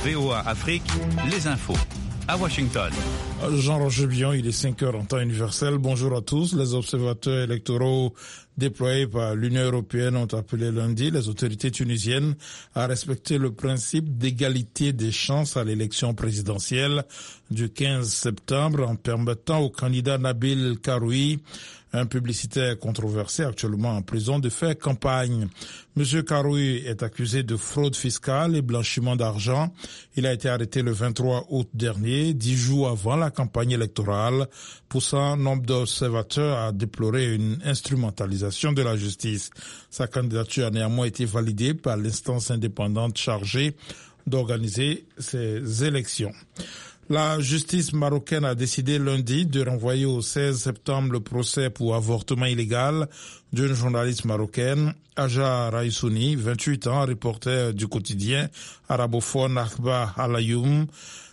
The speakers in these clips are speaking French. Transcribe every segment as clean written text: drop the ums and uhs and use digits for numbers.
VOA Afrique, les infos. À Washington. Jean-Roger Bion, il est 5h en temps universel. Bonjour à tous. Les observateurs électoraux déployés par l'Union européenne ont appelé lundi les autorités tunisiennes à respecter le principe d'égalité des chances à l'élection présidentielle du 15 septembre en permettant au candidat Nabil Karoui, un publicitaire controversé actuellement en prison, de faire campagne. Monsieur Karoui est accusé de fraude fiscale et blanchiment d'argent. Il a été arrêté le 23 août dernier, 10 jours avant la campagne électorale, poussant nombre d'observateurs à déplorer une instrumentalisation de la justice. Sa candidature a néanmoins été validée par l'instance indépendante chargée d'organiser ces élections. La justice marocaine a décidé lundi de renvoyer au 16 septembre le procès pour avortement illégal d'une journaliste marocaine, Aja Raissouni, 28 ans, reporter du quotidien arabophone Akhbar Al-Ayoum.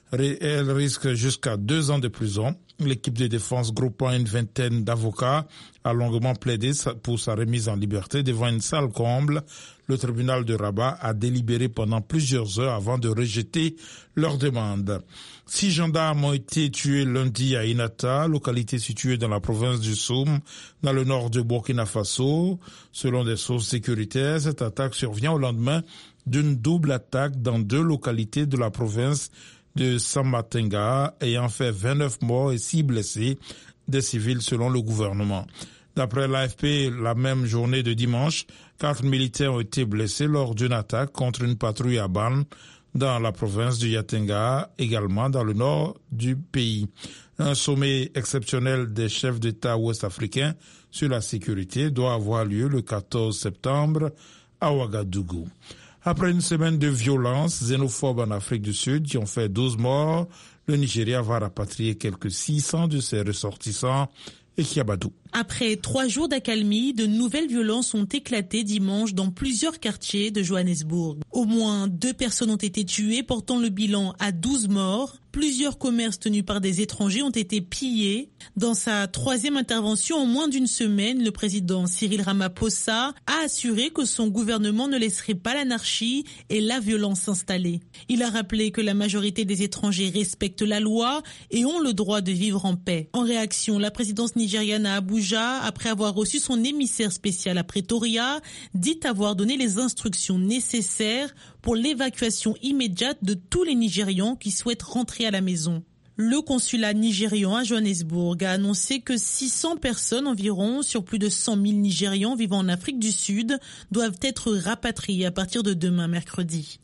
Elle risque jusqu'à 2 ans de prison. L'équipe de défense groupant une vingtaine d'avocats a longuement plaidé pour sa remise en liberté devant une salle comble. Le tribunal de Rabat a délibéré pendant plusieurs heures avant de rejeter leur demande. 6 gendarmes ont été tués lundi à Inata, localité située dans la province du Soum, dans le nord de Burkina Faso. Selon des sources sécuritaires, cette attaque survient au lendemain d'une double attaque dans 2 localités de la province de Samatenga, ayant fait 29 morts et 6 blessés, des civils selon le gouvernement. D'après l'AFP, la même journée de dimanche, 4 militaires ont été blessés lors d'une attaque contre une patrouille à Ban dans la province du Yatenga, également dans le nord du pays. Un sommet exceptionnel des chefs d'État ouest-africains sur la sécurité doit avoir lieu le 14 septembre à Ouagadougou. Après une semaine de violences xénophobes en Afrique du Sud qui ont fait 12 morts, le Nigeria va rapatrier quelques 600 de ses ressortissants. Et Kiabadou. Après 3 jours d'accalmie, de nouvelles violences ont éclaté dimanche dans plusieurs quartiers de Johannesburg. Au moins 2 personnes ont été tuées, portant le bilan à 12 morts. Plusieurs commerces tenus par des étrangers ont été pillés. Dans sa 3e intervention en moins d'une semaine, le président Cyril Ramaphosa a assuré que son gouvernement ne laisserait pas l'anarchie et la violence s'installer. Il a rappelé que la majorité des étrangers respectent la loi et ont le droit de vivre en paix. En réaction, la présidence nigériane à Abuja, après avoir reçu son émissaire spécial à Pretoria, dit avoir donné les instructions nécessaires pour l'évacuation immédiate de tous les Nigérians qui souhaitent rentrer à la maison. Le consulat nigérian à Johannesburg a annoncé que 600 personnes environ, sur plus de 100 000 Nigérians vivant en Afrique du Sud, doivent être rapatriés à partir de demain mercredi.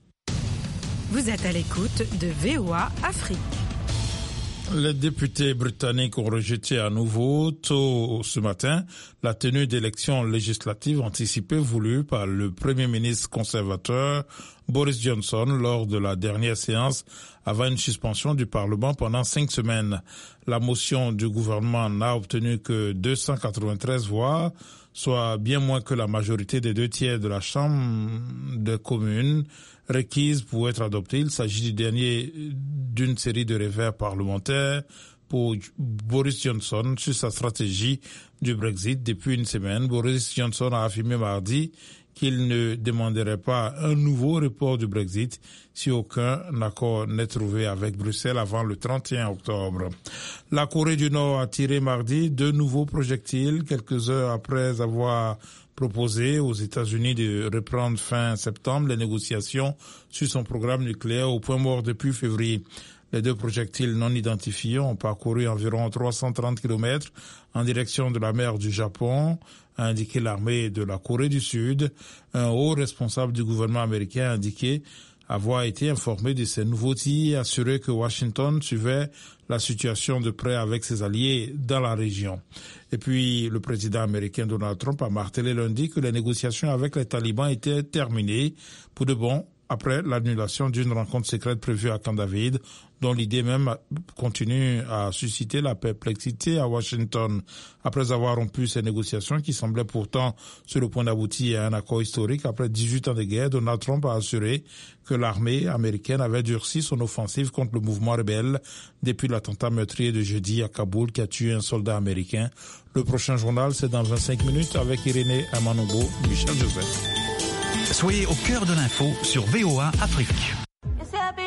Vous êtes à l'écoute de VOA Afrique. Les députés britanniques ont rejeté à nouveau, tôt ce matin, la tenue d'élections législatives anticipées voulues par le Premier ministre conservateur Boris Johnson lors de la dernière séance avant une suspension du Parlement pendant 5 semaines. La motion du gouvernement n'a obtenu que 293 voix, soit bien moins que la majorité des 2/3 de la Chambre des communes requise pour être adoptée. Il s'agit du dernier d'une série de revers parlementaires pour Boris Johnson sur sa stratégie du Brexit. Depuis une semaine, Boris Johnson a affirmé mardi qu'il ne demanderait pas un nouveau report du Brexit si aucun accord n'est trouvé avec Bruxelles avant le 31 octobre. La Corée du Nord a tiré mardi 2 nouveaux projectiles quelques heures après avoir proposé aux États-Unis de reprendre fin septembre les négociations sur son programme nucléaire au point mort depuis février. Les 2 projectiles non identifiés ont parcouru environ 330 km en direction de la mer du Japon, a indiqué l'armée de la Corée du Sud. Un haut responsable du gouvernement américain a indiqué avoir été informé de ces nouveaux tirs et assuré que Washington suivait la situation de près avec ses alliés dans la région. Et puis, le président américain Donald Trump a martelé lundi que les négociations avec les talibans étaient terminées pour de bon après l'annulation d'une rencontre secrète prévue à Camp David, dont l'idée même continue à susciter la perplexité à Washington. Après avoir rompu ces négociations qui semblaient pourtant sur le point d'aboutir à un accord historique après 18 ans de guerre, Donald Trump a assuré que l'armée américaine avait durci son offensive contre le mouvement rebelle depuis l'attentat meurtrier de jeudi à Kaboul qui a tué un soldat américain. Le prochain journal, c'est dans 25 minutes avec Irénée Amanobo, Michel Joseph. Soyez au cœur de l'info sur VOA Afrique.